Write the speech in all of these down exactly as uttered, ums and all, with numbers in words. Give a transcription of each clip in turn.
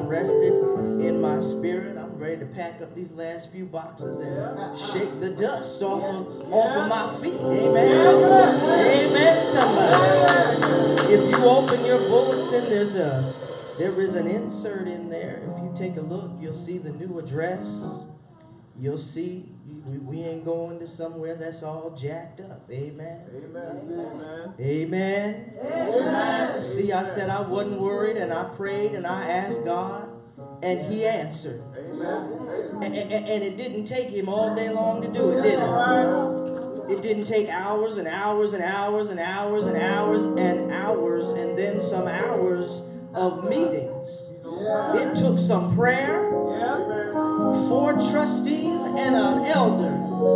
rested in my spirit. I'm ready to pack up these last few boxes and shake the dust off of, off of my feet. Amen. Amen, somebody. If you open your bulletin, there's a, there is an insert in there. If you take a look, you'll see the new address. You'll see we, we ain't going to somewhere that's all jacked up. Amen. Amen. Amen. Amen. See, I said I wasn't worried, and I prayed, and I asked God, and He answered. Amen. And, and, and it didn't take Him all day long to do it, did it? It didn't take hours and hours and hours and hours and hours and hours and then some hours of meetings. It took some prayer, four trustees, and an elder.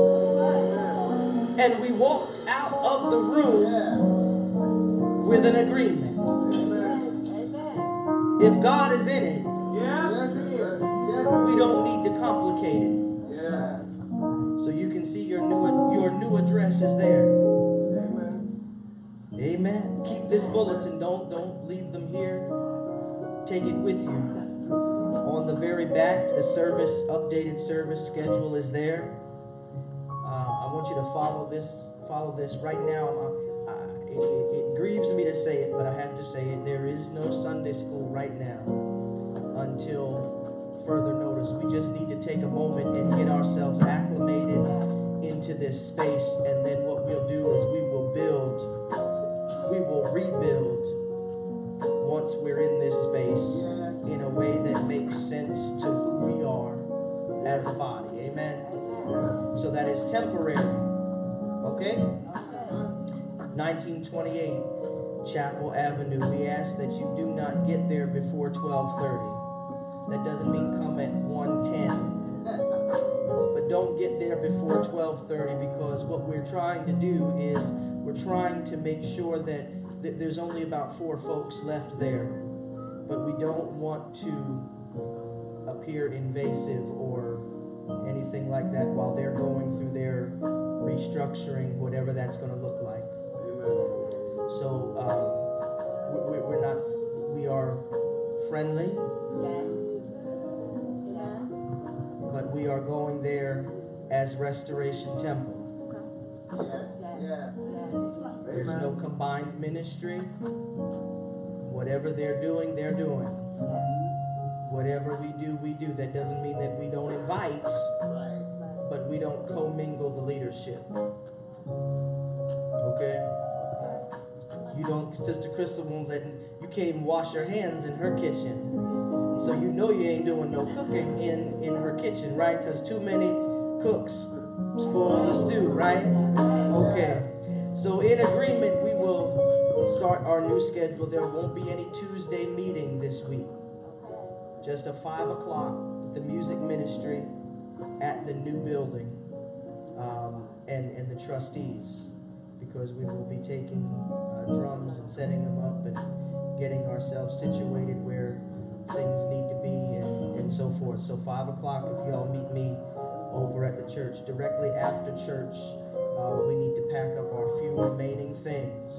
And we walked out of the room with an agreement. If God is in it, we don't need to complicate it. So you can see your new, your new address is there. Amen. Keep this bulletin. Don't, don't leave them here. Take it with you. On the very back, the service, updated service schedule is there. Uh, I want you to follow this, follow this right now. Uh, uh, it, it, it grieves me to say it, but I have to say it. There is no Sunday school right now until further notice. We just need to take a moment and get ourselves acclimated into this space, and then what we'll do is we will build, we will rebuild once we're in this space in a way that makes sense to who we are as a body. Amen. So that is temporary. Okay? nineteen twenty-eight Chapel Avenue. We ask that you do not get there before twelve thirty. That doesn't mean come at one ten. But don't get there before twelve thirty, because what we're trying to do is we're trying to make sure that, that there's only about four folks left there. But we don't want to appear invasive or anything like that while they're going through their restructuring, whatever that's going to look like. So um, we, we're not, we are friendly, but we are going there as Restoration Temple. There's no combined ministry. Whatever they're doing, they're doing. Whatever we do, we do. That doesn't mean that we don't invite, but we don't commingle the leadership. Okay? You don't, Sister Crystal won't let, you can't even wash your hands in her kitchen. So you know you ain't doing no cooking in, in her kitchen, right? Because too many cooks spoil the stew, right? Okay. So in agreement, we will start our new schedule. There won't be any Tuesday meeting this week. Just a five o'clock with the music ministry at the new building um, and, and the trustees, because we will be taking uh, drums and setting them up and getting ourselves situated where things need to be and, and so forth. So five o'clock, if y'all meet me over at the church. Directly after church, uh, we need to pack up our few remaining things.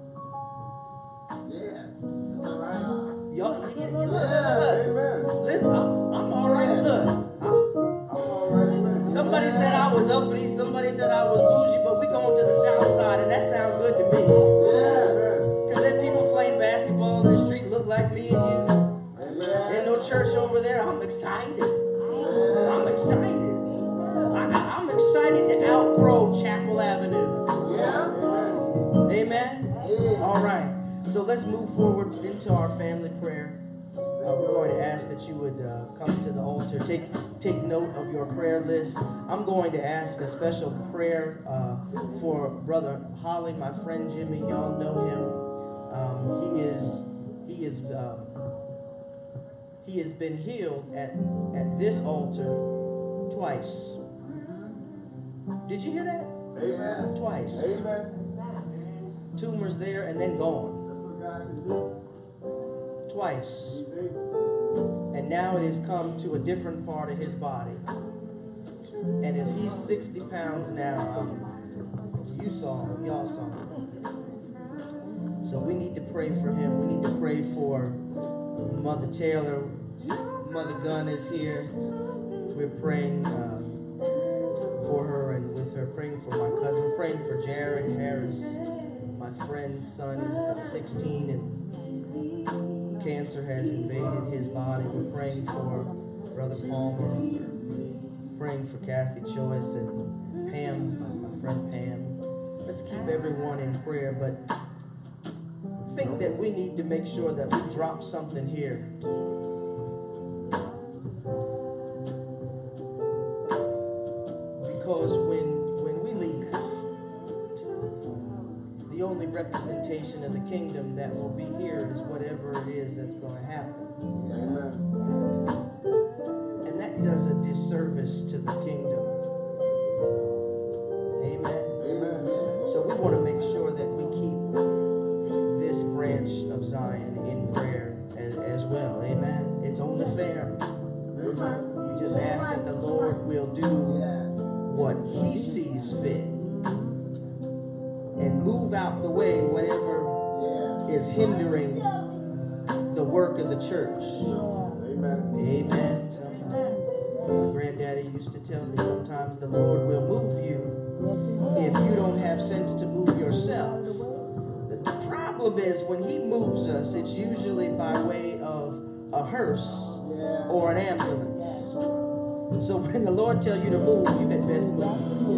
Yeah, that's all right. Y'all, you, you, you, look, look, look. Listen, I'm, I'm all right. Look, I'm, I'm all right. somebody said I was uppity, somebody said I was bougie, but we going to the south side, and that sounds good to me. Yeah. Because then people playing basketball in the street look like me and you. There's no church over there. I'm excited. I'm excited. I, I'm excited to outgrow Chapel Avenue. Yeah. Amen? Yeah. All right. So let's move forward into our family prayer. Uh, we're going to ask that you would uh, come to the altar. Take take note of your prayer list. I'm going to ask a special prayer uh, for Brother Holly, my friend Jimmy. Y'all know him. Um, he is he is um, he has been healed at at this altar twice. Did you hear that? Amen. Twice. Amen. Tumors there and then gone. Twice. And now it has come to a different part of his body. And if he's sixty pounds now, um, you saw him, y'all saw him. So we need to pray for him. We need to pray for Mother Taylor, Mother Gunn is here. We're praying uh, for her and with her, praying for my cousin. We're praying for Jared Harris. My friend's son is about sixteen and cancer has invaded his body. We're praying for Brother Palmer. Praying for Kathy Choice and Pam, my friend Pam. Let's keep everyone in prayer, but I think that we need to make sure that we drop something here. Because when when we leave, the only representation of the kingdom that will be here is whatever it is that's going to happen. Amen. And that does a disservice to the kingdom. Amen. Amen. So we want to make sure that we keep this branch of Zion in prayer as, as well. Amen. It's only fair. We just ask that the Lord will do what He sees fit and move out the way whatever is hindering the work of the church. Amen. Amen. My granddaddy used to tell me sometimes the Lord will move you if you don't have sense to move yourself. The problem is when He moves us, it's usually by way of a hearse or an ambulance. So when the Lord tells you to move, you had best move.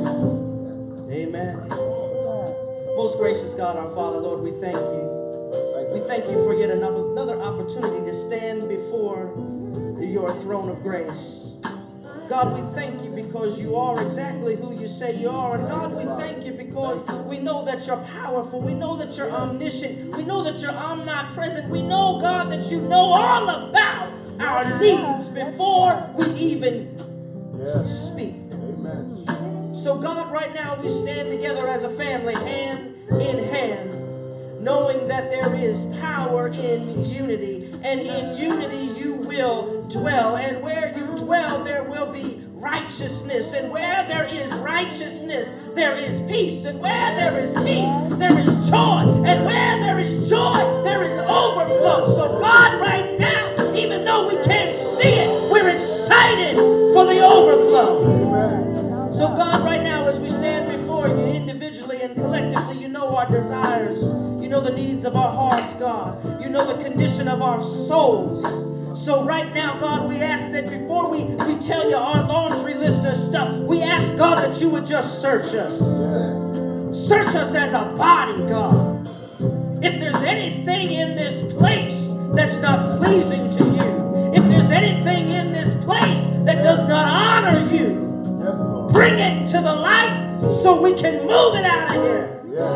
Amen. Most gracious God, our Father, Lord, we thank you. We thank you for yet another, another opportunity to stand before your throne of grace. God, we thank you because you are exactly who you say you are. And God, we thank you because we know that you're powerful. We know that you're omniscient. We know that you're omnipresent. We know, God, that you know all about our needs before we even speak. Amen. So God, right now we stand together as a family, hand in hand, knowing that there is power in unity. And in unity you will dwell. And where you dwell, there will be righteousness. And where there is righteousness, there is peace. And where there is peace, there is joy. And where there is joy, there is overflow. So God, right now, even though we can't see it, we're excited for the overflow. Amen. So God, right now, as we stand before you individually and collectively, you know our desires. You know the needs of our hearts, God. You know the condition of our souls. So right now, God, we ask that before we, we tell you our laundry list of stuff, we ask, God, that you would just search us. Search us as a body, God. If there's anything in this place that's not pleasing to you, if there's anything in this place that does not honor you, bring it to the light so we can move it out of here.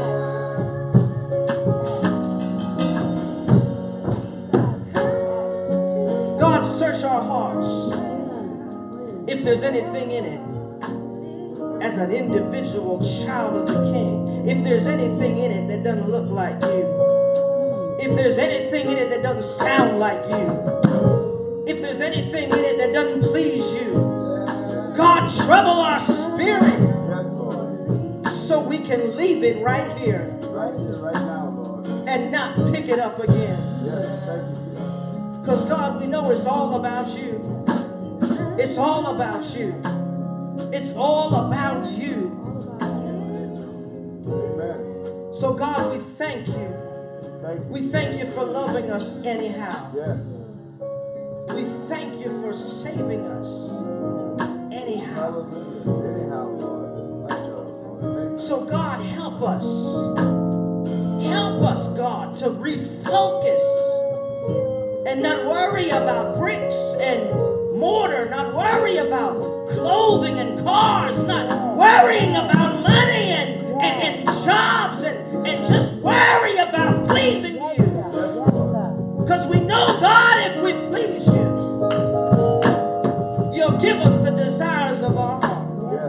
God, search our hearts. If there's anything in it, as an individual child of the King, if there's anything in it that doesn't look like you, if there's anything in it that doesn't sound like you, if there's anything in it that doesn't please you, God, trouble our spirit so we can leave it right here Right here, right now, Lord. and not pick it up again. Yes, thank you. Because God, we know it's all about you. It's all about you. It's all about you. Amen. So God, we thank you. Thank you. We thank you for loving us anyhow. Yes. We thank you for saving us anyhow. Hallelujah. Anyhow, Lord. Just like you, Lord. Thank you. So God, help us. Help us, God, to refocus and not worry about bricks and mortar, not worry about clothing and cars, not worrying about money and, and, and jobs and, and just worry about pleasing you. Because we know, God, if we please you, you'll give us the desires of our heart.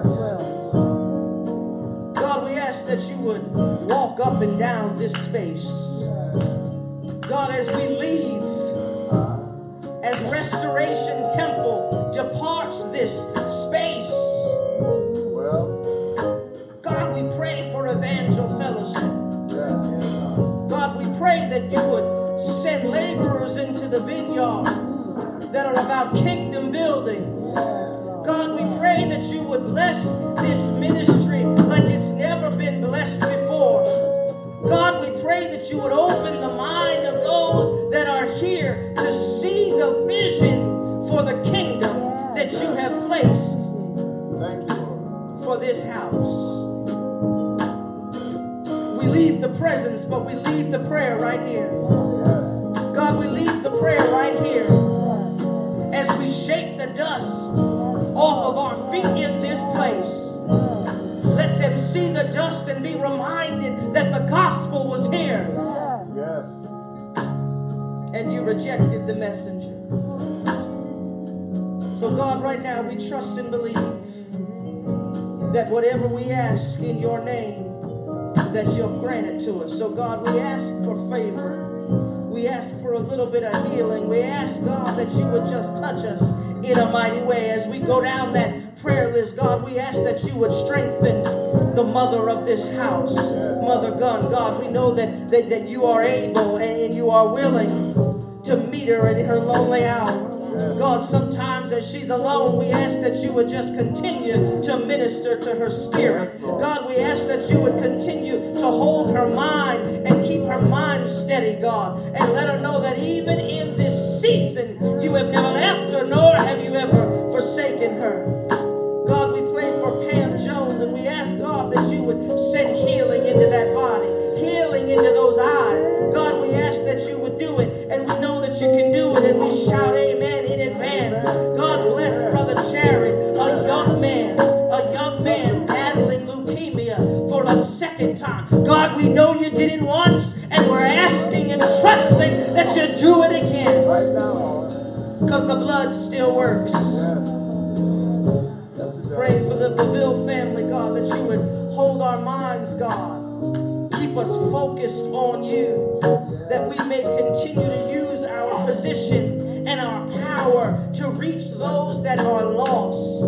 God, we ask that you would walk up and down this space. God, as we leave, as Restoration Temple departs this space, Well, God, we pray for Evangel Fellowship. yes. God, we pray that you would send laborers into the vineyard that are about kingdom building. God, we pray that you would bless this ministry like it's never been blessed before. God, we pray that you would open the mind of those that are here to see the vision for the kingdom that you have placed for this house. We leave the presence, but we leave the prayer right here. God, we leave the prayer right here as we shake the dust off of our feet in this place. Let them see the dust and be reminded that the gospel was here. Yes. And you rejected the messenger. So God, right now we trust and believe that whatever we ask in your name, that you'll grant it to us. So God, we ask for favor. We ask for a little bit of healing. We ask, God, that you would just touch us in a mighty way. As we go down that prayer list, God, we ask that you would strengthen the mother of this house, Mother Gunn. God, we know that, that, that you are able and you are willing to meet her in her lonely hour. God, sometimes as she's alone, we ask that you would just continue to minister to her spirit. God, we ask that you would continue to hold her mind and keep her mind steady, God, and let her know that even in this season, you have never left her, nor have you ever forsaken her. God, we pray for Pam Jones, and we ask, God, that you would send healing into that body, healing into those eyes. God, we ask that you would do it, and we know that you can do it, and we shout amen in advance. God bless Brother Jared, a young man, a young man battling leukemia for a second time. God, we know you did it once, and we're asking and trusting that you do it again. Right now. Because the blood still works. Pray for the Beville family, God, that you would hold our minds, God. Keep us focused on you, that we may continue to use our position and our power to reach those that are lost.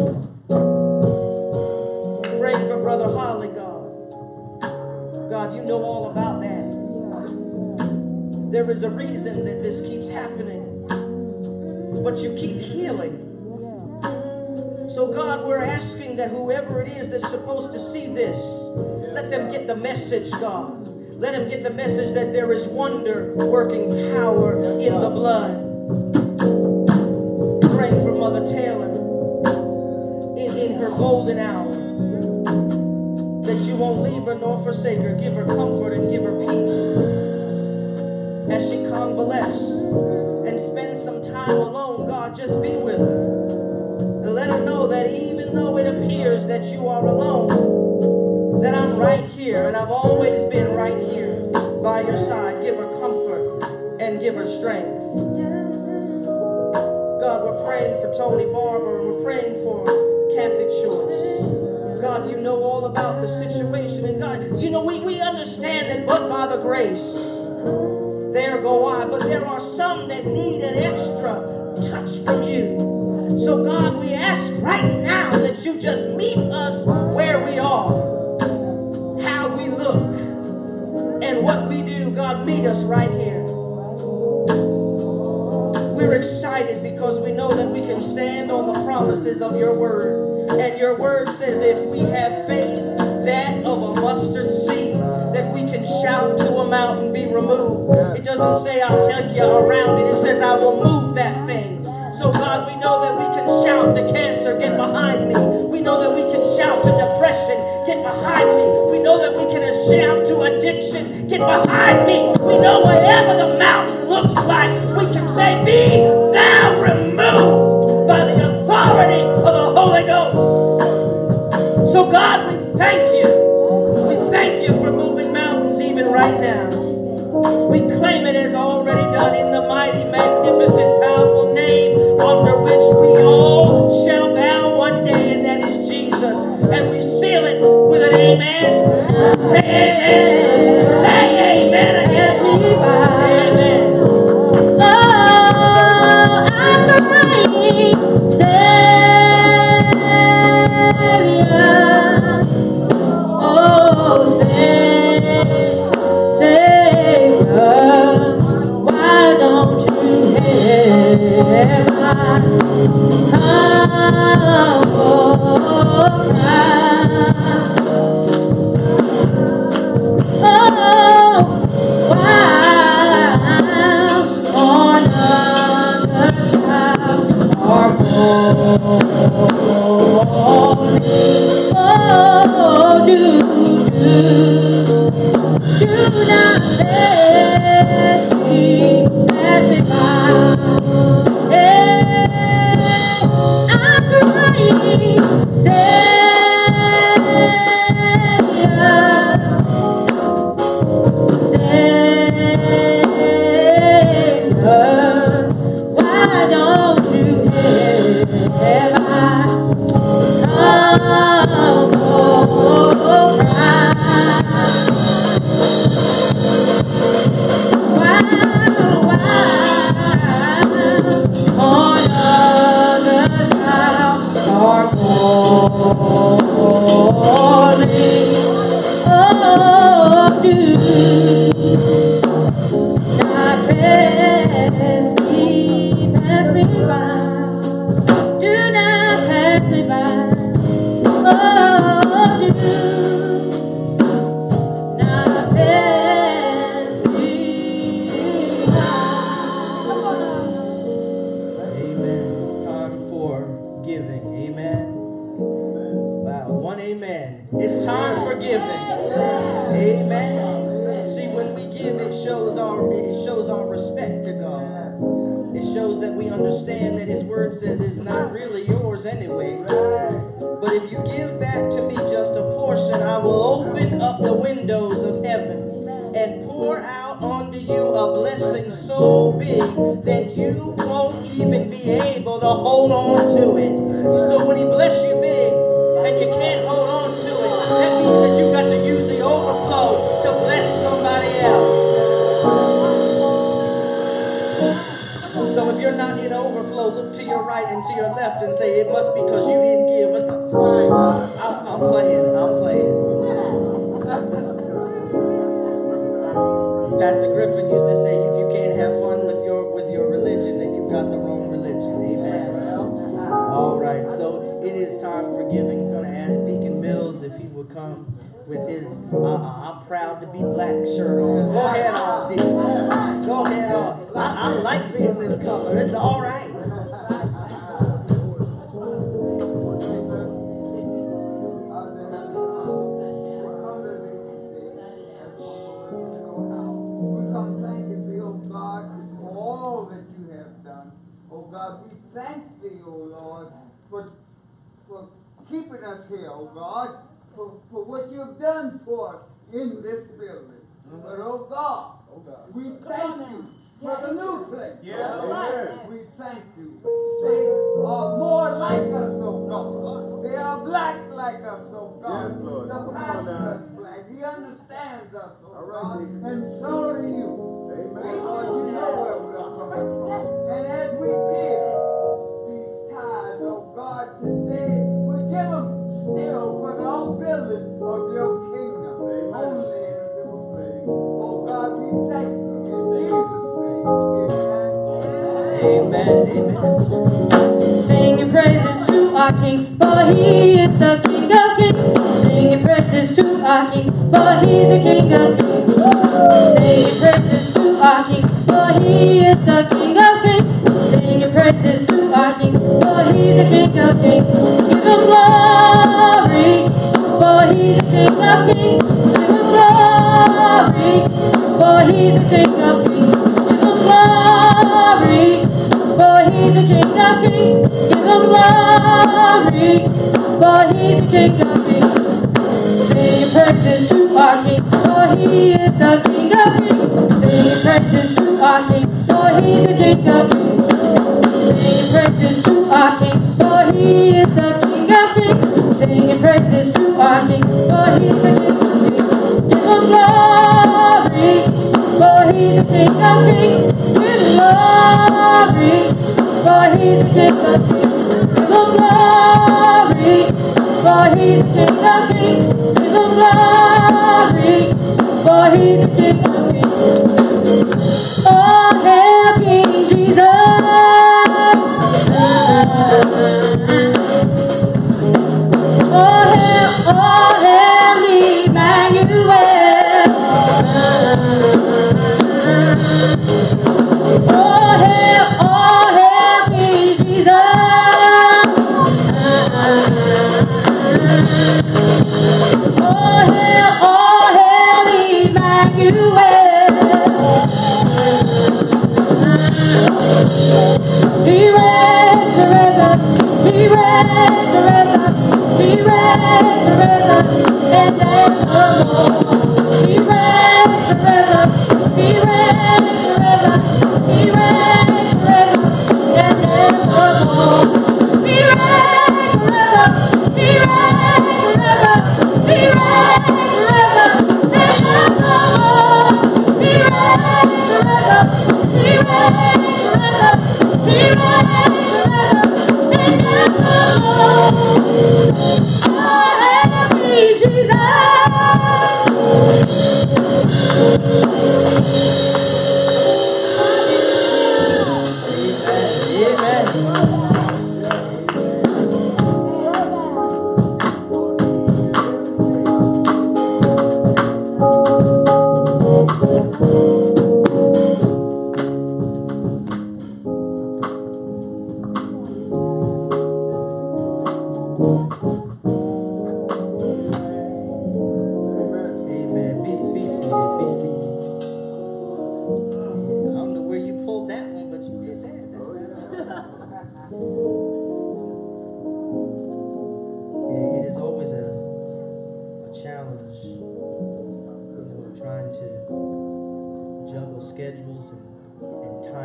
Pray for Brother Holly, God. God, you know all about that. There is a reason that this keeps happening, but you keep healing. So God, we're asking that whoever it is that's supposed to see this, let them get the message, God. Let them get the message that there is wonder working power in the blood. Pray for Mother Taylor in, in her golden hour, that you won't leave her nor forsake her. Give her comfort and give her peace as she convalesces and spend some time alone. God, just be with her. Let her know that even though it appears that you are alone, that I'm right here, and I've always been right here by your side. Give her comfort and give her strength. God, we're praying for Tony Barber, and we're praying for Kathy Shorts. God, you know all about the situation, and God, you know, we, we understand that but by the grace, there go I, but there are some that need an extra touch from you. So God, we ask right now that you just meet us where we are, how we look, and what we do. God, meet us right here. We're excited because we know that we can stand on the promises of your word. And your word says if we have faith that of a mustard seed, that we can shout to a mountain, be removed. It doesn't say I'll take you around it. It says I will move that thing. So God, we know that we can shout to cancer, get behind me. We know that we can shout to depression, get behind me. We know that we can shout to addiction, get behind me. We know whatever the mountain looks like, we can say, be thou removed by the authority of the Holy Ghost. So God, we thank you. We thank you for moving mountains even right now. We claim it as already done in the mighty, magnificent, powerful name under which we all shall bow one day, and that is Jesus. And we seal it with an amen. Say amen. Say amen again. Amen. Oh, I'm the reigning Savior. Oh, Savior, why don't you have Oh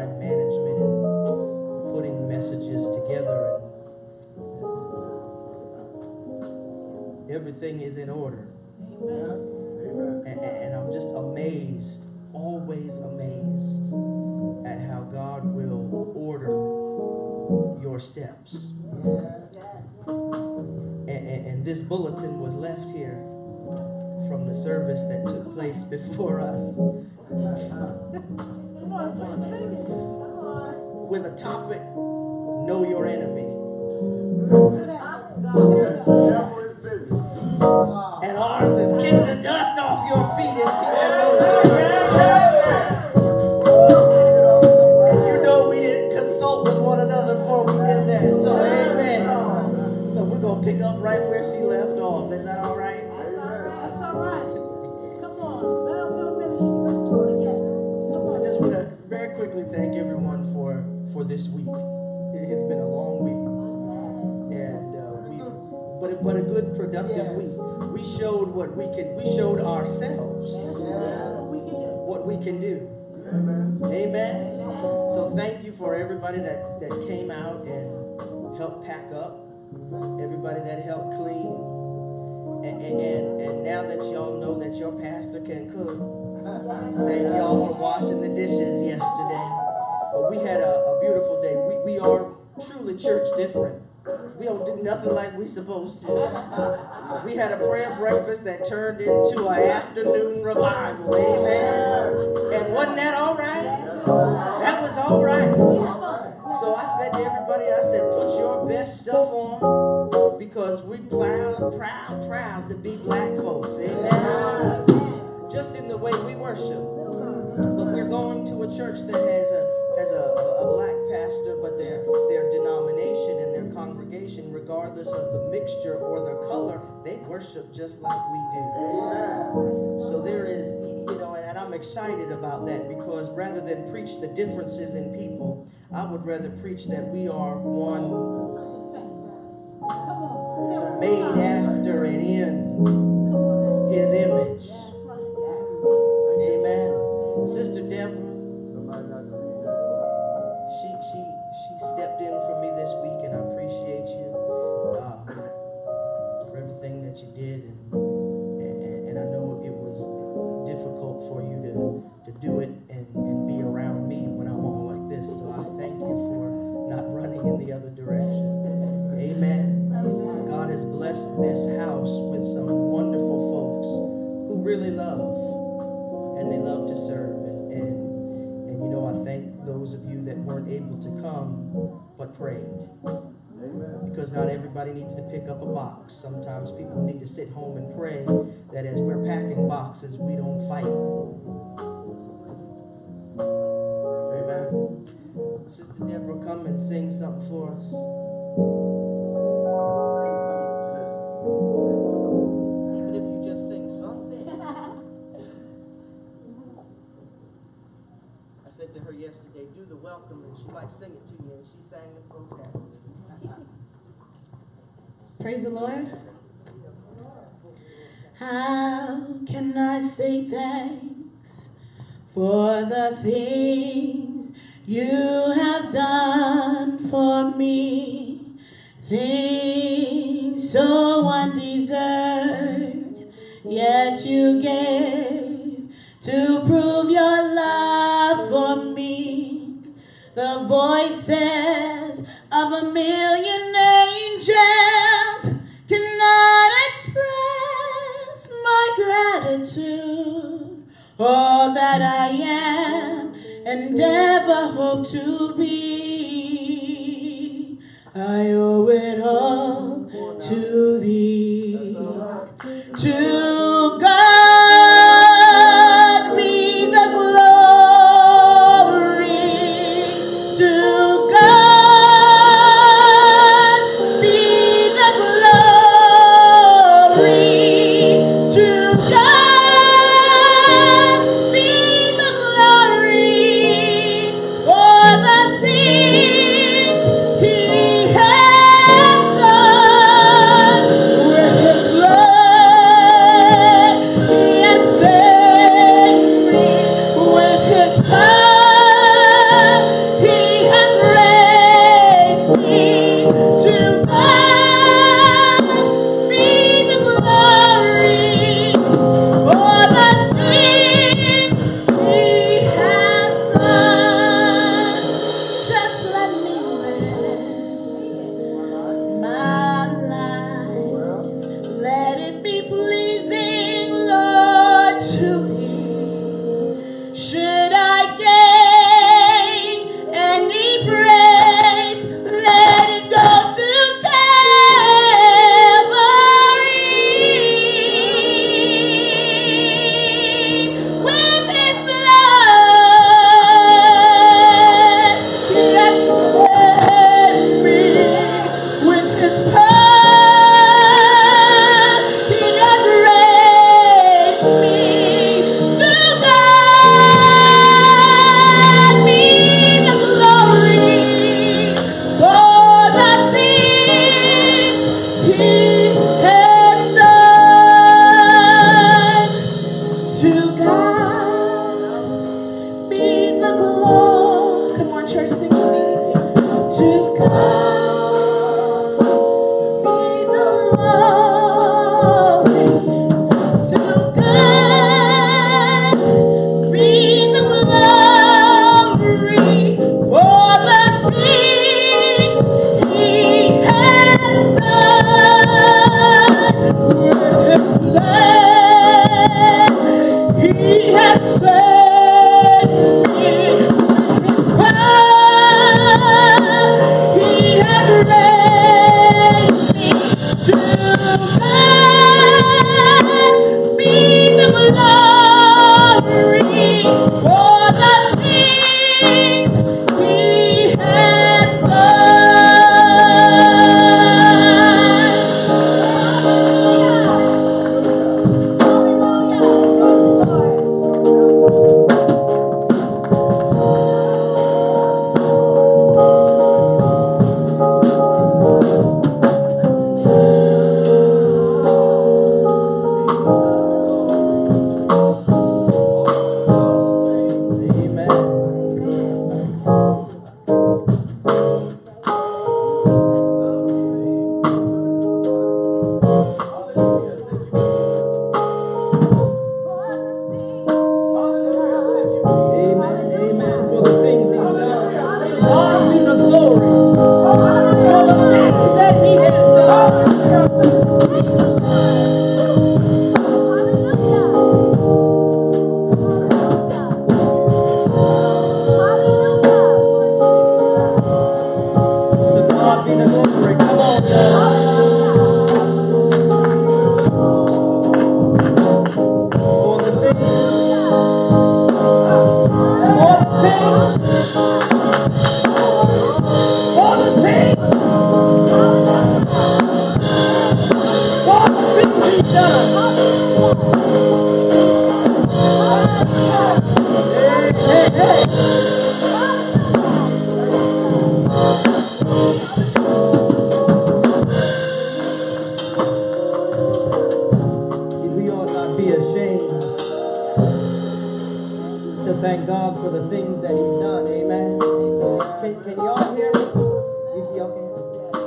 time management and putting messages together. And everything is in order. And, and, and I'm just amazed, always amazed at how God will order your steps. And, and, and this bulletin was left here from the service that took place before us with a topic, know your enemy. And ours is kick the dust off your feet as people know. And you know we didn't consult with one another before we did that. So amen. So we're going to pick up right where she left off. Is that all right? That's all right. That's all right. Come on. Let us go ministry. Let's do it together. Come on. I just want to very quickly thank everyone for, for this week. It has been a long week. And uh, we but a, but a good productive week. We showed what we can we showed ourselves what we can do. Amen. So thank you for everybody that, that came out and helped pack up. Everybody that helped clean. And, and, and, and now that y'all know that your pastor can cook, thank y'all for washing the dishes yesterday. But we had a, a beautiful day. We, we are truly church different. We don't do nothing like we supposed to. We had a prayer breakfast that turned into an afternoon revival. Amen. And wasn't that all right? That was all right. So I said to everybody, I said, put your best stuff on because we proud, proud, proud to be black folks. Amen. Just in the way we worship. But we're going to a church that has a has a, a, a black pastor, but their their denomination and their congregation, regardless of the mixture or the color, they worship just like we do. So there is, you know, and I'm excited about that because rather than preach the differences in people, I would rather preach that we are one made after and in His image. Amen. Sister Deborah, she she she stepped in for me this week, and I appreciate you uh, for everything that you did, and, and and I know it was difficult for you to to do it and, and be around me when I'm on like this. So I thank you for not running in the other direction. Amen. God has blessed this house with some wonderful folks who really love. And they love to serve. And, and, and you know, I thank those of you that weren't able to come but prayed. Amen. Because not everybody needs to pick up a box. Sometimes people need to sit home and pray that as we're packing boxes, we don't fight. Amen. Sister Deborah, come and sing something for us. Even if you just sing something. I said to her yesterday, do the welcome, and she might sing it to you, and she sang the folks happy. Praise the Lord. How can I say thanks for the things you have done for me? Things so undeserved, yet you gave to prove your love for me. The voices of a million angels cannot express my gratitude. All that I am and ever hope to be, I owe it all to thee. To God be the glory. To God be the glory. To God be the glory for the things He has done with His blood. be pleasing, Lord, to thee? Should I gain any praise, let it go to Calvary. With his blood, he has set me. With his power, he has raised me. To God be the glory for the things he has done. To God be the glory. Come on, church, sing with me. To God be the glory. To God be the glory for the things he has done. With his blood, he has set me. With his power, he has raised me. To God be the glory for the things he has Amen, amen, for the things he's done. God be the glory for the things that he has To God be the glory. Come on, for the things, for the things, for the things, for the things he's done. Hey, hey, hey. We ought not be ashamed to thank God for the things that he's done. Amen. Can, can y'all hear me? You, y'all can hear me?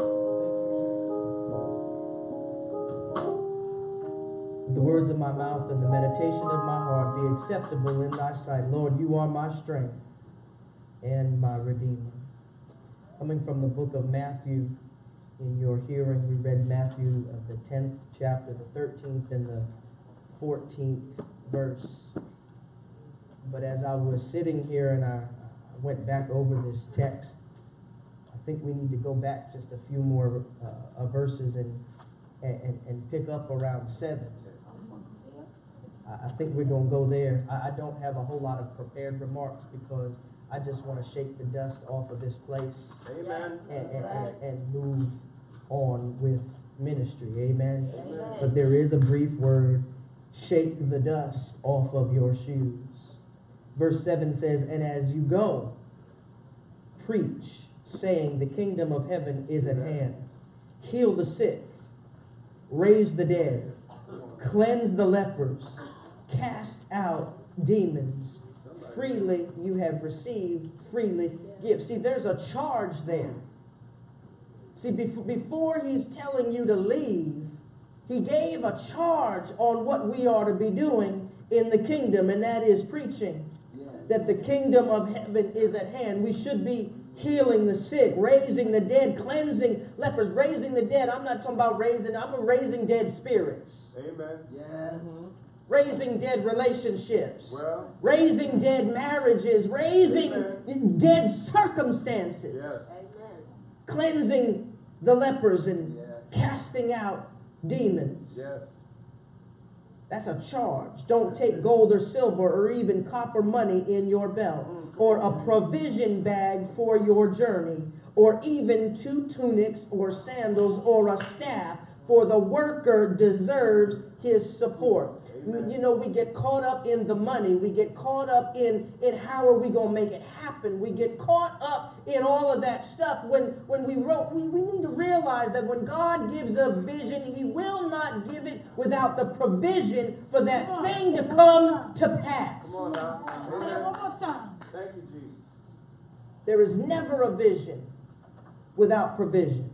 The words of my mouth and the meditation of my heart be acceptable in thy sight. Lord, you are my strength and my redeemer. Coming from the book of Matthew, in your hearing, we read Matthew of the tenth chapter, the thirteenth and the fourteenth verse. But as I was sitting here and I went back over this text, I think we need to go back just a few more uh, uh, verses and, and, and pick up around seven. I think we're going to go there. I don't have a whole lot of prepared remarks because I just want to shake the dust off of this place. Amen. And, and, and, and move on with ministry. Amen. Amen. But there is a brief word, shake the dust off of your shoes. Verse seven says, and as you go, preach, saying the kingdom of heaven is at hand. Heal the sick, raise the dead, cleanse the lepers, cast out demons. Freely you have received, freely give. See, there's a charge there. See, before he's telling you to leave, he gave a charge on what we are to be doing in the kingdom, and that is preaching. That the kingdom of heaven is at hand. We should be healing the sick, raising the dead, cleansing lepers, raising the dead. I'm not talking about raising, I'm raising dead spirits. Amen. Yeah. Mm-hmm. Raising dead relationships. Well, raising dead marriages. Raising Amen. Dead circumstances. Yes. Amen. Cleansing the lepers and yes. casting out demons. Yes. That's a charge. Don't take gold or silver or even copper money in your belt, or a provision bag for your journey, or even two tunics or sandals or a staff, for the worker deserves his support. Amen. You know, we get caught up in the money. We get caught up in, in how are we going to make it happen. We get caught up in all of that stuff. When, when we wrote, we, we need to realize that when God gives a vision, he will not give it without the provision for that on, thing to come to pass. Come on now. Say it one more time. Thank you, Jesus. There is never a vision without provision.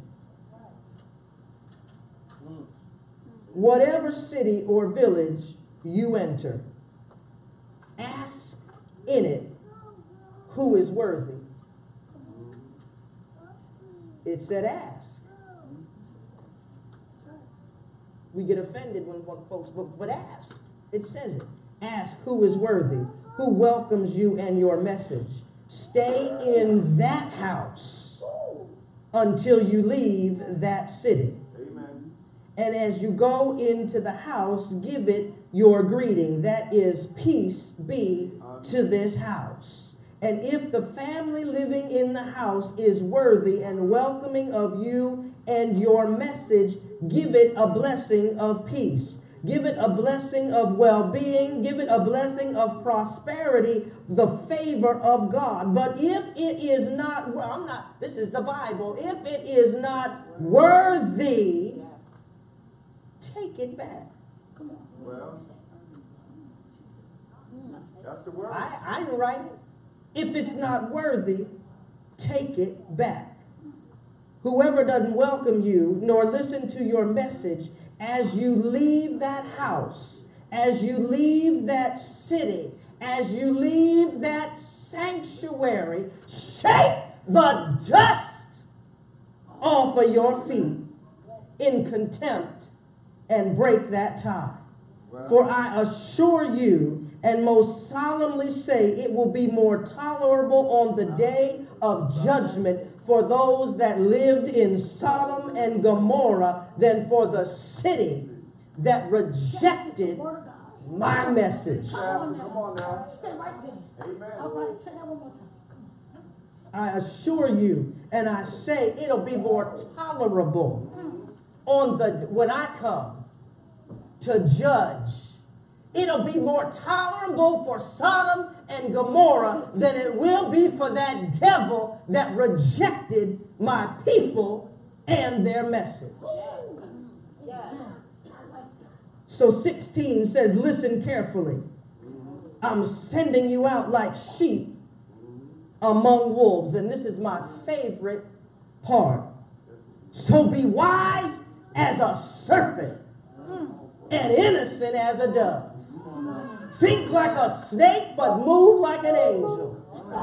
Whatever city or village you enter, ask in it who is worthy. It said ask. We get offended when folks, but, but ask. It says it. Ask who is worthy, who welcomes you and your message. Stay in that house until you leave that city. And as you go into the house, give it your greeting. That is, peace be to this house. And if the family living in the house is worthy and welcoming of you and your message, give it a blessing of peace. Give it a blessing of well-being. Give it a blessing of prosperity, the favor of God. But if it is not, well, I'm not, this is the Bible. If it is not worthy, take it back. Come on. Well, that's the word. I, I didn't write it. If it's not worthy, take it back. Whoever doesn't welcome you nor listen to your message as you leave that house, as you leave that city, as you leave that sanctuary, shake the dust off of your feet in contempt and break that tie. Wow. For I assure you and most solemnly say it will be more tolerable on the day of judgment for those that lived in Sodom and Gomorrah than for the city that rejected my message. Come on now. Stay right there. Amen. All right, say that one more time. I assure you, and I say it'll be more tolerable on the when I come to judge. It'll be more tolerable for Sodom and Gomorrah than it will be for that devil that rejected my people and their message. So sixteen says, listen carefully. I'm sending you out like sheep among wolves. And this is my favorite part. So be wise as a serpent and innocent as a dove. Think like a snake, but move like an angel.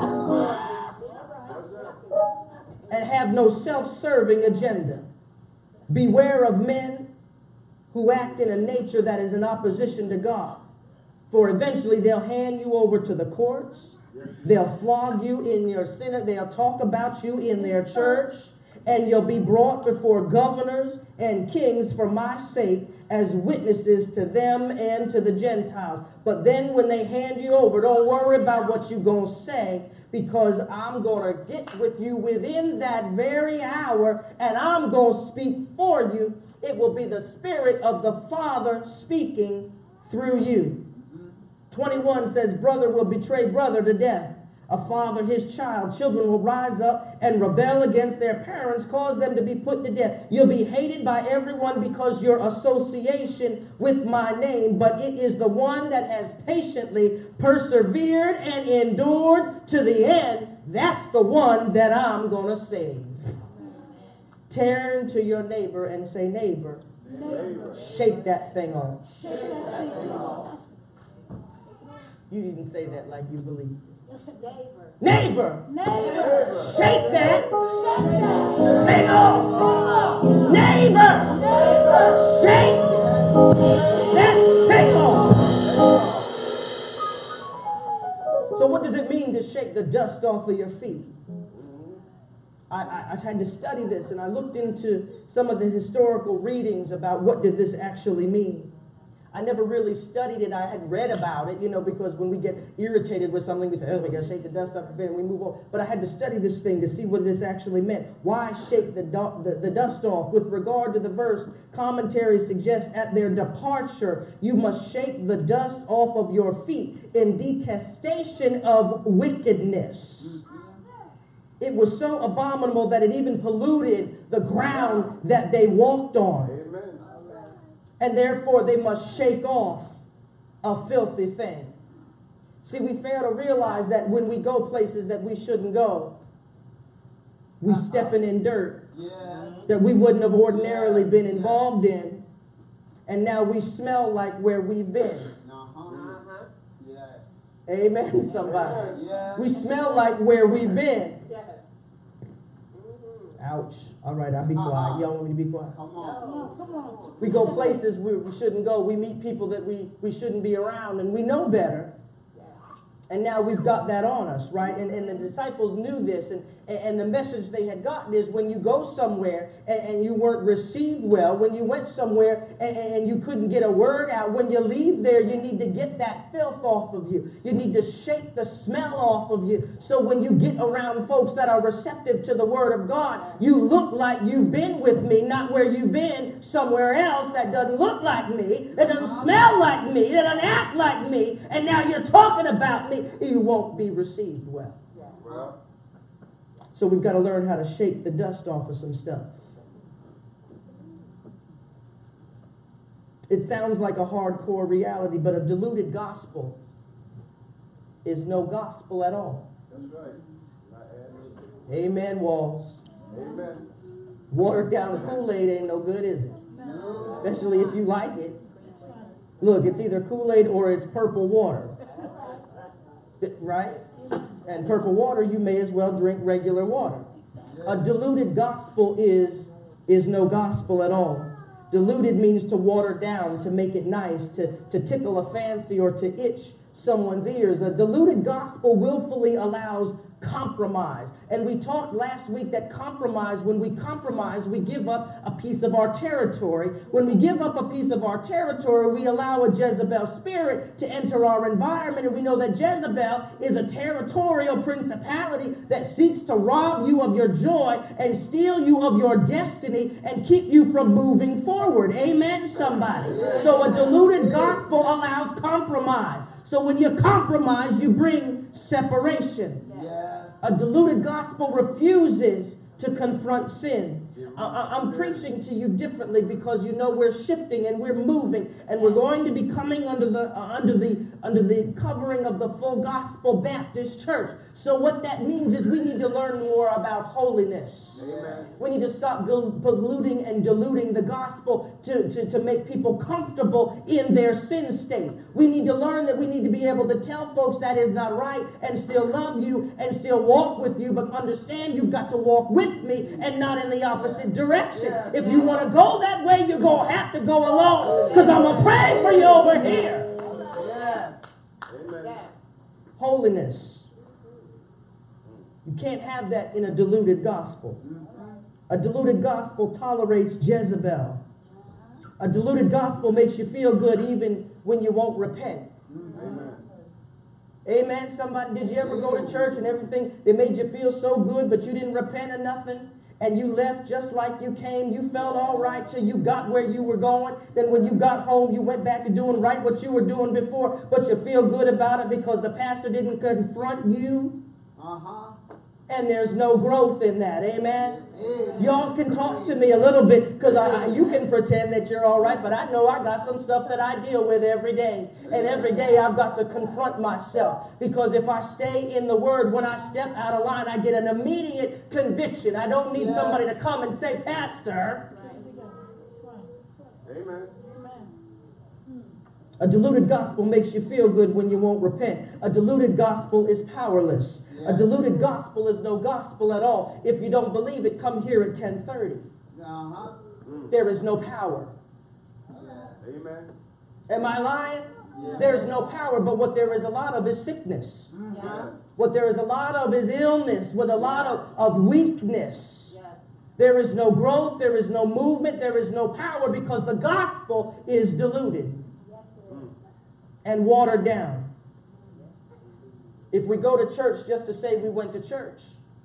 And have no self-serving agenda. Beware of men who act in a nature that is in opposition to God. For eventually they'll hand you over to the courts. They'll flog you in your synagogue. They'll talk about you in their church. And you'll be brought before governors and kings for my sake as witnesses to them and to the Gentiles. But then when they hand you over, don't worry about what you're going to say, because I'm going to get with you within that very hour and I'm going to speak for you. It will be the Spirit of the Father speaking through you. twenty-one says, brother will betray brother to death. A father, his child. Children will rise up and rebel against their parents, cause them to be put to death. You'll be hated by everyone because your association with my name, but it is the one that has patiently persevered and endured to the end. That's the one that I'm going to save. Turn to your neighbor and say, neighbor, neighbor. Shake that thing off. Shake that thing off. You didn't say that like you believe it. That's a neighbor. Neighbor. Neighbor. Shake that Shake that. thing off. Neighbor. Neighbor. Shake that thing off. So what does it mean to shake the dust off of your feet? I, I, I had to study this, and I looked into some of the historical readings about what did this actually mean. I never really studied it. I had read about it, you know, because when we get irritated with something, we say, oh, we got to shake the dust off of it, and we move on. But I had to study this thing to see what this actually meant. Why shake the, du- the, the dust off? With regard to the verse, commentary suggests at their departure, you must shake the dust off of your feet in detestation of wickedness. It was so abominable that it even polluted the ground that they walked on. Amen. And therefore they must shake off a filthy thing. See, we fail to realize that when we go places that we shouldn't go, we Uh-huh. stepping in dirt Yeah. that we wouldn't have ordinarily been involved in. And now we smell like where we've been. Uh-huh. Yes. Amen, somebody. Yes. We smell like where we've been. Yes. Ouch. All right, I'll be quiet. Y'all want me to be quiet? Come Come on. on, come on. We go places where we shouldn't go. We meet people that we, we shouldn't be around, and we know better. And now we've got that on us, right? And, and the disciples knew this. And, and the message they had gotten is when you go somewhere and, and you weren't received well, when you went somewhere and, and you couldn't get a word out, when you leave there, you need to get that filth off of you. You need to shake the smell off of you. So when you get around folks that are receptive to the word of God, you look like you've been with me, not where you've been somewhere else that doesn't look like me, that doesn't smell like me, that doesn't act like me, and now you're talking about me. You won't be received well. Well, So we've got to learn how to shake the dust off of some stuff. It sounds like a hardcore reality, but a diluted gospel is no gospel at all. that's right. Not adding. Amen, Walls. Amen. Watered down Kool-Aid ain't no good, is it? No. Especially if you like it. That's right. Look, it's either Kool-Aid or it's purple water. Right? And purple water, you may as well drink regular water. A diluted gospel is, is no gospel at all. Diluted means to water down, to make it nice, to, to tickle a fancy or to itch someone's ears. A diluted gospel willfully allows compromise. And we talked last week that compromise, when we compromise, we give up a piece of our territory. When we give up a piece of our territory, we allow a Jezebel spirit to enter our environment. And we know that Jezebel is a territorial principality that seeks to rob you of your joy and steal you of your destiny and keep you from moving forward. Amen, somebody. So a diluted gospel allows compromise. So when you compromise, you bring separation. Yes. A diluted gospel refuses to confront sin. I, I, I'm preaching to you differently because you know we're shifting and we're moving and we're going to be coming under the uh, under the under the covering of the Full Gospel Baptist Church. So what that means is we need to learn more about holiness. Amen. We need to stop polluting and diluting the gospel to, to, to make people comfortable in their sin state. We need to learn that we need to be able to tell folks that is not right and still love you and still walk with you, but understand you've got to walk with me and not in the opposite direction. If you want to go that way, you're going to have to go alone because I'm going to pray for you over here. Yes. Amen. Holiness. You can't have that in a diluted gospel. A diluted gospel tolerates Jezebel. A diluted gospel makes you feel good even when you won't repent. Amen. Amen. Somebody, did you ever go to church and everything, they made you feel so good, but you didn't repent of nothing? And you left just like you came. You felt all right till you got where you were going. Then when you got home, you went back to doing right what you were doing before, but you feel good about it because the pastor didn't confront you. Uh-huh. And there's no growth in that. Amen. Amen. Y'all can talk to me a little bit because I, I- you can pretend that you're all right, but I know I got some stuff that I deal with every day. And every day I've got to confront myself because if I stay in the word, when I step out of line, I get an immediate conviction. I don't need Yeah. somebody to come and say, Pastor. Right. That's right. That's right. Amen. Amen. A diluted gospel makes you feel good when you won't repent. A diluted gospel is powerless. Yeah. A diluted gospel is no gospel at all. If you don't believe it, come here at ten thirty. Uh-huh. There is no power. Yeah. Amen. Am I lying? Yeah. There's no power, but what there is a lot of is sickness. Yeah. What there is a lot of is illness, with a lot of, of weakness. Yes. There is no growth, there is no movement, there is no power because the gospel is diluted and watered down. If we go to church just to say we went to church,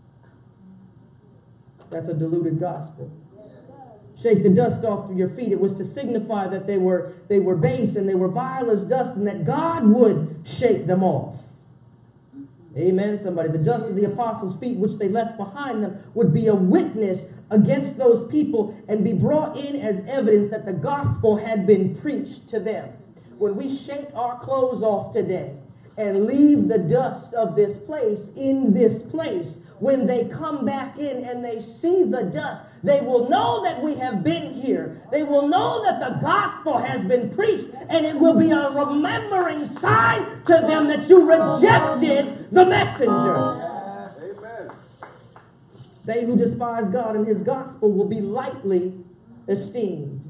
that's a diluted gospel. Shake the dust off your feet. It was to signify that they were, they were base and they were vile as dust and that God would shake them off. Amen, somebody. The dust of the apostles' feet, which they left behind them, would be a witness against those people and be brought in as evidence that the gospel had been preached to them. When we shake our clothes off today and leave the dust of this place in this place, when they come back in and they see the dust, they will know that we have been here. They will know that the gospel has been preached, and it will be a remembering sign to them that you rejected the messenger. Amen. They who despise God and his gospel will be lightly esteemed.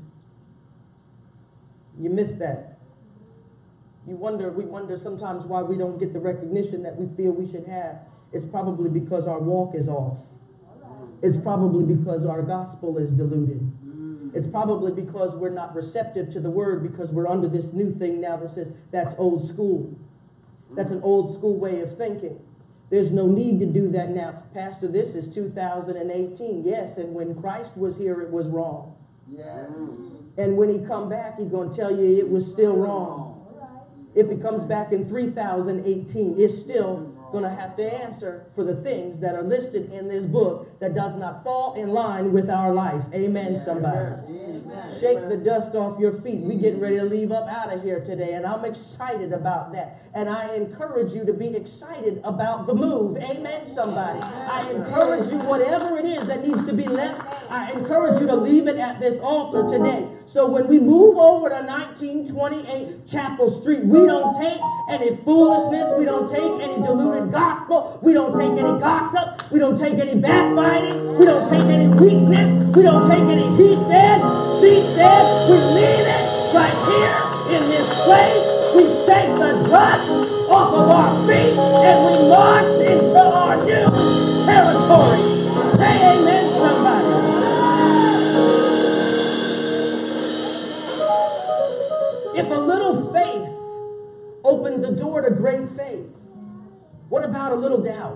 You missed that. You wonder, we wonder sometimes why we don't get the recognition that we feel we should have. It's probably because our walk is off. It's probably because our gospel is diluted. It's probably because we're not receptive to the word, because we're under this new thing now that says that's old school. That's an old school way of thinking. There's no need to do that now. Pastor, this is two thousand eighteen. Yes, and when Christ was here, it was wrong. Yes. And when he come back, he's going to tell you it was still wrong. If he comes back in three thousand eighteen, it's still going to have to answer for the things that are listed in this book that does not fall in line with our life. Amen, somebody. Amen. Shake the dust off your feet. We're getting ready to leave up out of here today, and I'm excited about that. And I encourage you to be excited about the move. Amen, somebody. I encourage you, whatever it is that needs to be left, I encourage you to leave it at this altar today. So when we move over to nineteen twenty-eight Chapel Street, we don't take any foolishness. We don't take any diluted gospel. We don't take any gossip. We don't take any backbiting. We don't take any weakness. We don't take any he said, she said. We leave it right here in this place. We shake the dust off of our feet and we march into our new territory. Say amen, somebody. If a little faith opens a door to great faith, what about a little doubt?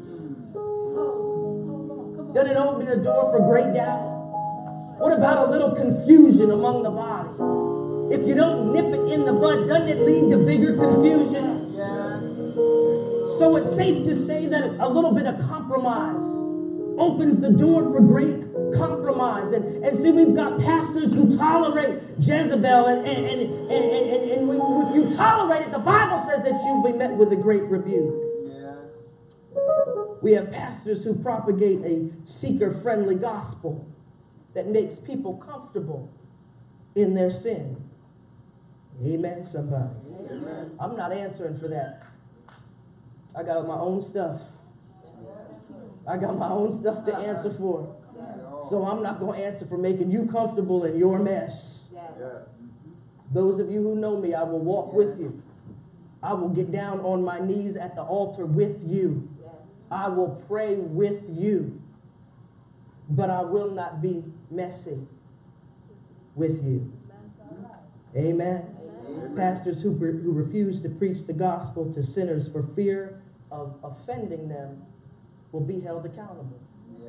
Doesn't it open a door for great doubt? What about a little confusion among the body? If you don't nip it in the bud, doesn't it lead to bigger confusion? Yeah. So it's safe to say that a little bit of compromise opens the door for great compromise. And, and see, we've got pastors who tolerate Jezebel, and, and, and, and, and, and when, if you tolerate it, the Bible says that you'll be met with a great rebuke. Yeah. We have pastors who propagate a seeker-friendly gospel that makes people comfortable in their sin. Amen, somebody. Amen. I'm not answering for that. I got my own stuff. I got my own stuff to answer for. So I'm not going to answer for making you comfortable in your mess. Yeah. Those of you who know me, I will walk with you. I will get down on my knees at the altar with you. I will pray with you. But I will not be messy with you. Amen. Amen. Pastors who, who refuse to preach the gospel to sinners for fear of offending them will be held accountable. Yeah.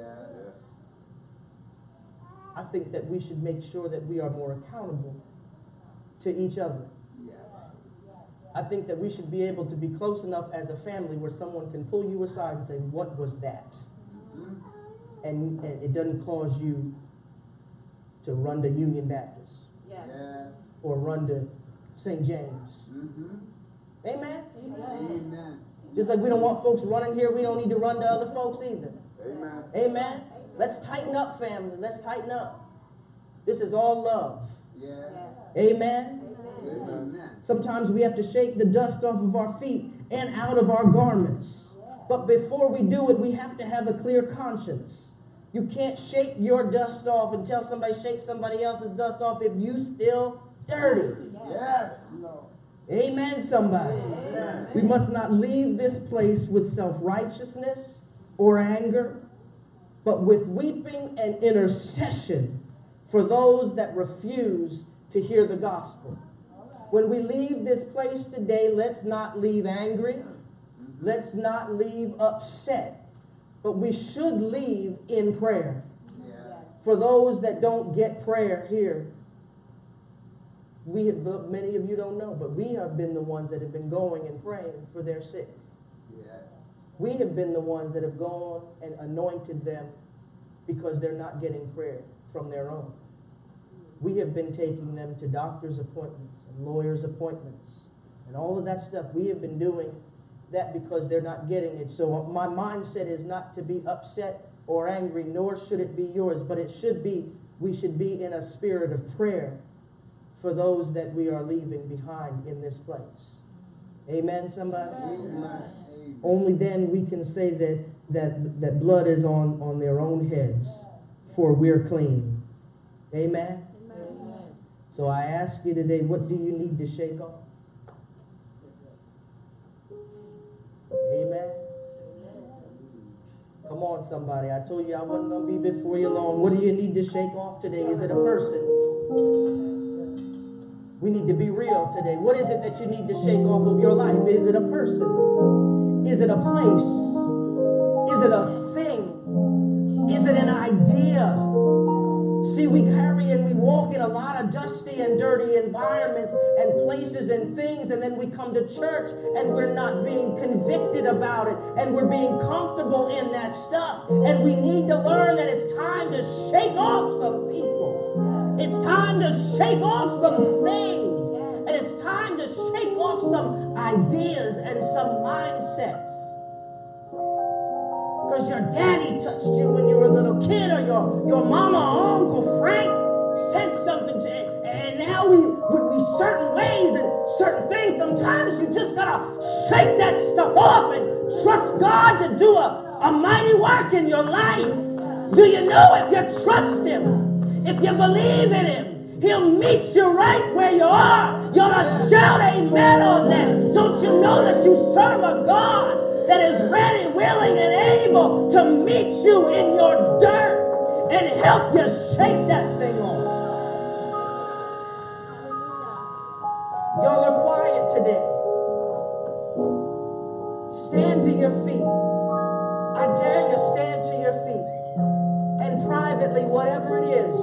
I think that we should make sure that we are more accountable to each other. Yeah. I think that we should be able to be close enough as a family where someone can pull you aside and say, what was that? And, and it doesn't cause you to run to Union Baptist Yes. or run to Saint James. Mm-hmm. Amen? Amen. Just like we don't want folks running here, we don't need to run to other folks either. Amen. Amen? Let's tighten up, family. Let's tighten up. This is all love. Yeah. Amen? Amen. Sometimes we have to shake the dust off of our feet and out of our garments. But before we do it, we have to have a clear conscience. You can't shake your dust off and tell somebody shake somebody else's dust off if you still dirty. Yes. No. Amen, somebody. Amen. We must not leave this place with self-righteousness or anger, but with weeping and intercession for those that refuse to hear the gospel. When we leave this place today, let's not leave angry. Let's not leave upset. But we should leave in prayer. Yeah. For those that don't get prayer here, we have, many of you don't know, but we have been the ones that have been going and praying for their sick. Yeah. We have been the ones that have gone and anointed them because they're not getting prayer from their own. We have been taking them to doctor's appointments and lawyers' appointments and all of that stuff. We have been doing that because they're not getting it. So my mindset is not to be upset or angry, nor should it be yours, but it should be, we should be in a spirit of prayer for those that we are leaving behind in this place. Amen, somebody? Amen. Only then we can say that, that, that blood is on, on their own heads, for we're clean. Amen? Amen. So I ask you today, what do you need to shake off? Amen? Come on, somebody. I told you I wasn't going to be before you long. What do you need to shake off today? Is it a person? We need to be real today. What is it that you need to shake off of your life? Is it a person? Is it a place? Is it a thing? Is it an idea? See, we carry and we walk in a lot of dusty and dirty environments and places and things, and then we come to church and we're not being convicted about it, and we're being comfortable in that stuff. And we need to learn that it's time to shake off some people. It's time to shake off some things. And it's time to shake off some ideas and some mindsets. Because your daddy touched you when you were a little kid, or your, your mama or Uncle Frank said something to you. And now we, we, we certain ways and certain things, sometimes you just got to shake that stuff off and trust God to do a, a mighty work in your life. Do you know if you trust Him, if you believe in Him, He'll meet you right where you are. You ought to shout amen on that. Don't you know that you serve a God that is ready, willing, and able to meet you in your dirt and help you shake that thing off? Y'all are quiet today. Stand to your feet. I dare you stand to your feet. And privately, whatever it is,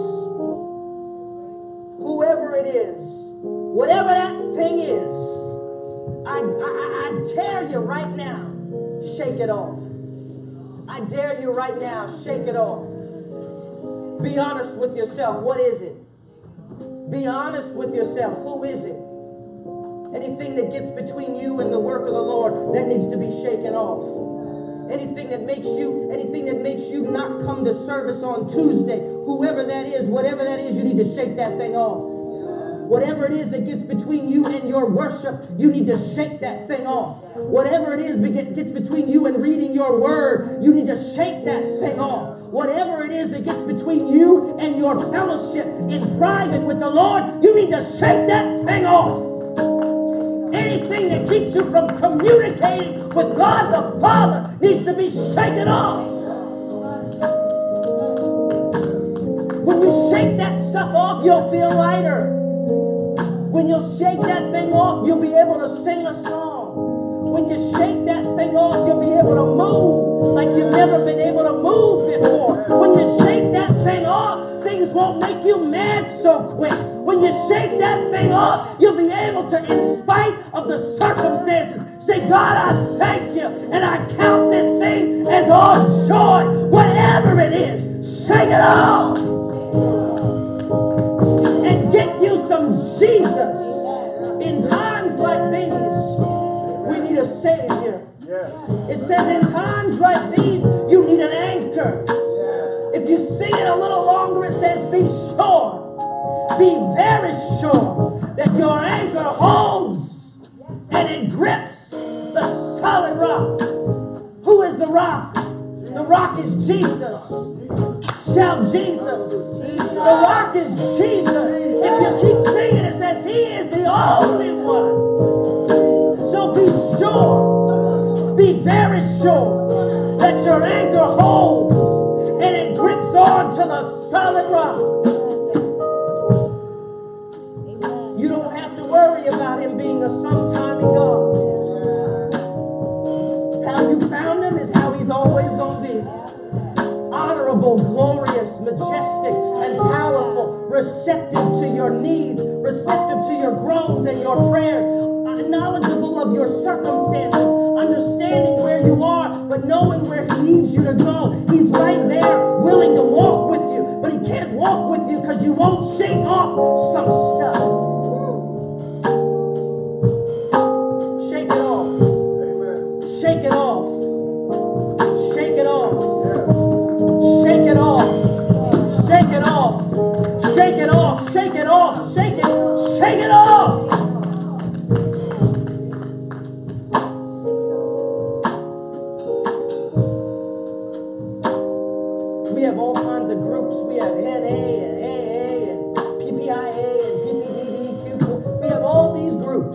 whoever it is, whatever that thing is, I, I, I dare you right now, shake it off. I dare you right now, shake it off. Be honest with yourself. What is it? Be honest with yourself. Who is it? Anything that gets between you and the work of the Lord, that needs to be shaken off. Anything that makes you, anything that makes you not come to service on Tuesday, whoever that is, whatever that is, you need to shake that thing off. Whatever it is that gets between you and your worship, you need to shake that thing off. Whatever it is that gets between you and reading your word, you need to shake that thing off. Whatever it is that gets between you and your fellowship in private with the Lord, you need to shake that thing off. Anything that keeps you from communicating with God the Father needs to be shaken off. When you shake that stuff off, you'll feel lighter. When you'll shake that thing off, you'll be able to sing a song. When you shake that thing off, you'll be able to move like you've never been able to move before. When you shake that thing off, things won't make you mad so quick. When you shake that thing off, you'll be able to, in spite of the circumstances, say, God, I thank you, and I count this thing as all joy. Whatever it is, shake it off. And get you some Jesus. In times like these, we need a Savior. It says in times like these, you need an anchor. If you sing it a little longer, it says, be sure. Be very sure that your anchor holds and it grips the solid rock. Who is the rock? The rock is Jesus. Shout Jesus. The rock is Jesus. If you keep singing, it says He is the only one. So be sure, be very sure that your anchor holds and it grips on to the solid rock. You don't have to worry about Him being a sometimey God. How you found Him is how He's always going to be. Honorable, glorious, majestic, and powerful, receptive to your needs, receptive to your groans and your prayers, knowledgeable of your circumstances, understanding where you are, but knowing where He needs you to go. He's right there, willing to walk with you, but He can't walk with you because you won't shake off some stuff. Shake it off. Shake it off. Shake it off. Shake it off. Shake it off. Shake it off. Shake it off. Shake it. Shake it off. We have all kinds of groups. We have N A and A A and P P I A and P P D D Q. We have all these groups.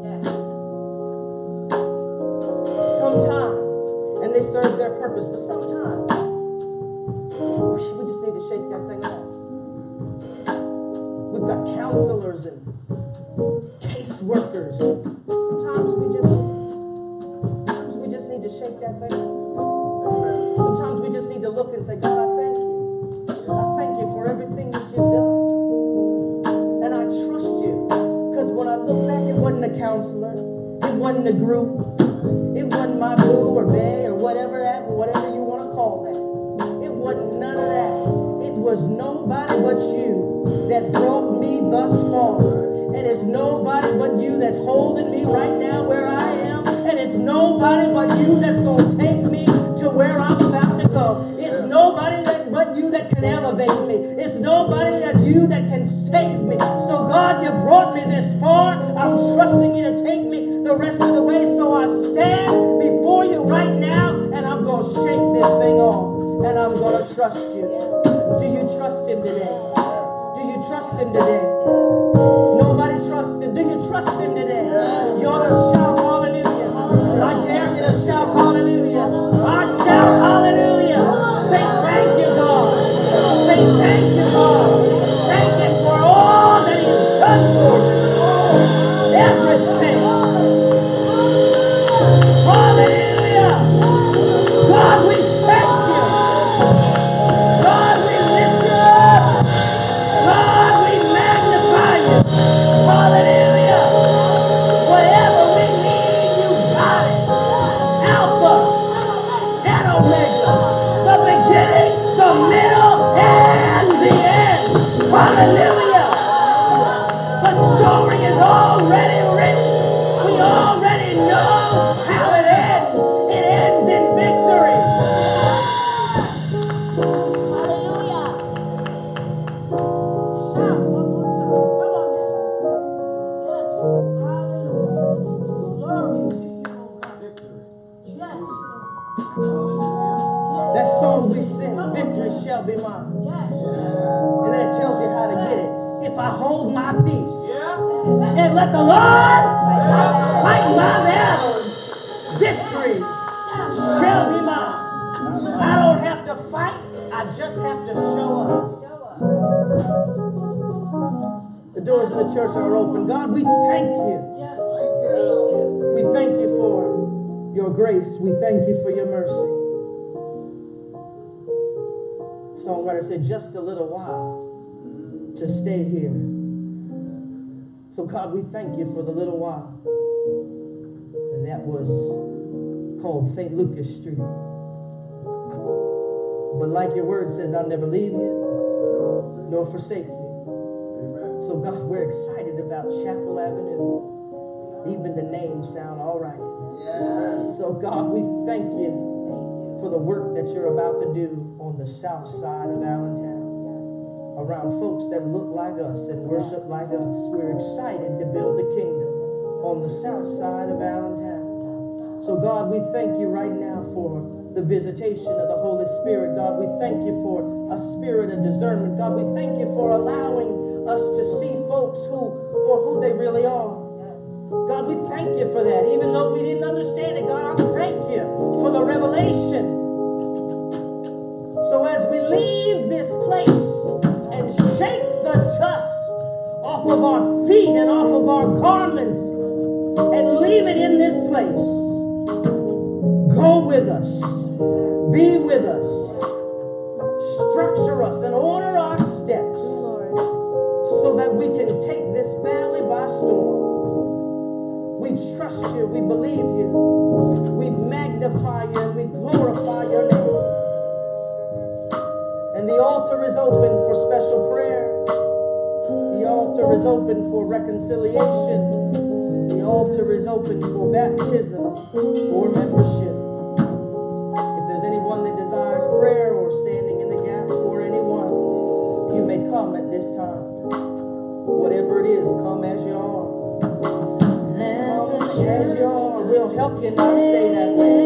Sometimes, and they serve their purpose, but sometimes we just need to shake that thing off. We've got counselors and caseworkers. Sometimes we just, sometimes we just need to shake that thing off. Sometimes we just need to look and say, God, I thank you. I thank you for everything that you've done. And I trust you. Because when I look back, it wasn't a counselor. It wasn't a group. It wasn't my boo or bae or whatever that, whatever you want to call that. It wasn't none of that. It was nobody but you that brought me thus far. And it's nobody but you that's holding me right now where I am. And it's nobody but you that's going to take me to where I'm about to go. It's nobody that but you that can elevate me. It's nobody but you that can save me. So God, you brought me this far. I'm trusting you to take me the rest of the way. So I stand before you right now and I'm going to shake this thing off. And I'm going to trust you. Do you trust Him today? Do you trust Him today? Nobody trusts Him. Do you trust Him today? You ought to shout hallelujah. I dare you to shout hallelujah. I shout hallelujah. Say thank you, God. Say thank you, God. Thank Him for all that He has done for me. Everything. Hallelujah. God, we thank you. God, we lift you up. God, we magnify you. Hallelujah. Whatever we need, you got it. Alpha and Omega. The beginning, the middle, and the end. Hallelujah. The story is already written. We already know how it ends. It ends in victory. Hallelujah. Shout one more time. Come on now. Yes. Hallelujah. Glory to you, oh God. Yes. That song we sing, victory shall be mine. Yes. And then it tells you how to get it. If I hold my peace and let the Lord fight my battles, victory shall be mine. I don't have to fight, I just have to show up. The doors of the church are open. God, we thank you. Yes. We thank you for your grace. We thank you for your mercy. Songwriter said, just a little while to stay here. So God, we thank you for the little while. And that was called Saint Lucas Street. But like your word says, I'll never leave you nor forsake you. So God, we're excited about Chapel Avenue. Even the names sound all right. So God, we thank you for the work that you're about to do on the south side of Allentown. around folks that look like us and worship like us. We're excited to build the kingdom on the south side of Allentown. So God, we thank you right now for the visitation of the Holy Spirit. God, we thank you for a spirit of discernment. God, we thank you for allowing us to see folks who, for who they really are. God, we thank you for that. Even though we didn't understand it, God, I thank you for the revelation. So as we leave this place and shake the dust off of our feet and off of our garments and leave it in this place, go with us, be with us, structure us and order our steps so that we can take this valley by storm. We trust you, we believe you, we magnify you, and we glorify your name. And the altar is open for special prayer. The altar is open for reconciliation. The altar is open for baptism or membership. If there's anyone that desires prayer or standing in the gap for anyone, you may come at this time. Whatever it is, come as you are. Come as you are. We'll help you not stay that way.